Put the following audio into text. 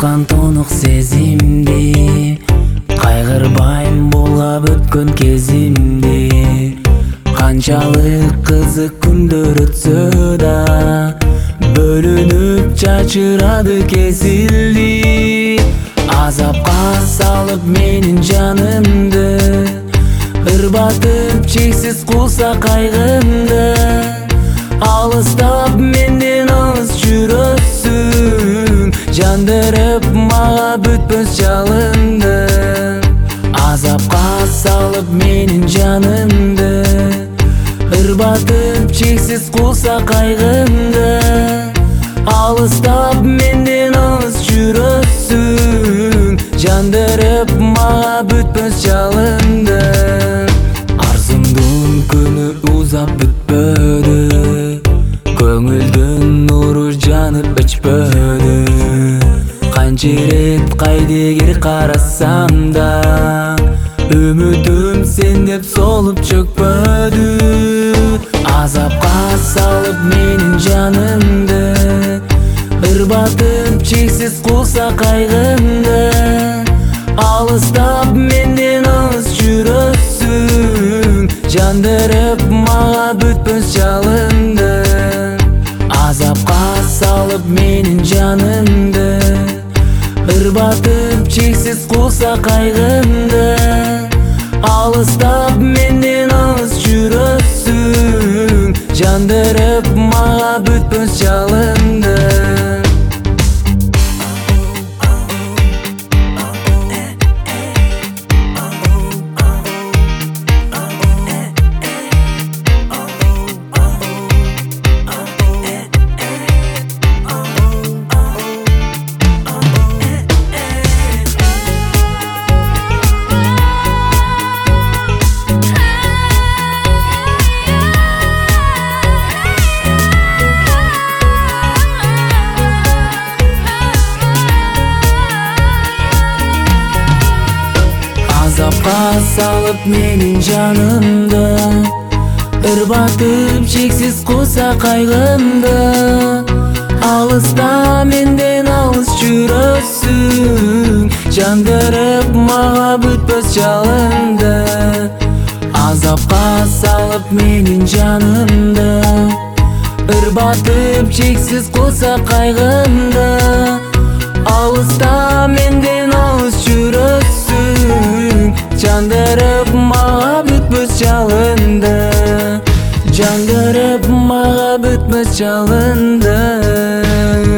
жаткан тонук сезимди, кайгырбайм булгап өткөн кезимди. Канчалык кызык күндөр өтсө да, бөлүнүп чачырады кезилди. Азапка салып менин жанымды, ырбатып чексиз кулса кайгымды. Алыстап менден алыс жүрөсүң, жандырып мага бүтпөс жалынды. Азапка салып менин жанымды, ырбатып чексиз кулса кайгымды. Алыстап менден алыс жүрөсүң, жандырып мага бүтпөс жалынды. Арзымдын күнү узап бүтпөдү, көңүлдүн нуру жанып өчпөдү. Канча ирет кайдыгер карасам да, үмүтүм сен деп солуп чөкпөдү. Азапка салып менин жанымды, ырбатып чексиз кулса кайгымды. Алыстап менден алыс жүрөсүң, жандырып мага бүтпөс жалынды. Азапка салып менин жанымды, ырбатып чексиз кулса кайгымды. Алыстап менден алыс жүрөсүң, жандырып мага бүтпөс жалынды. Азапка салып менин жанымды, ырбатып чексиз кулса кайгымды. Алыста менден алыс жүрөсүң, жандырып мага бүтпөс жалынды. Азапка салып менин жанымды, ырбатып чексиз кулса кайгымды. Алыста менден алыс жүрөсүң, жандырып мага бүтпөс жалынды. Жандырып мага бүтпөс жалынды.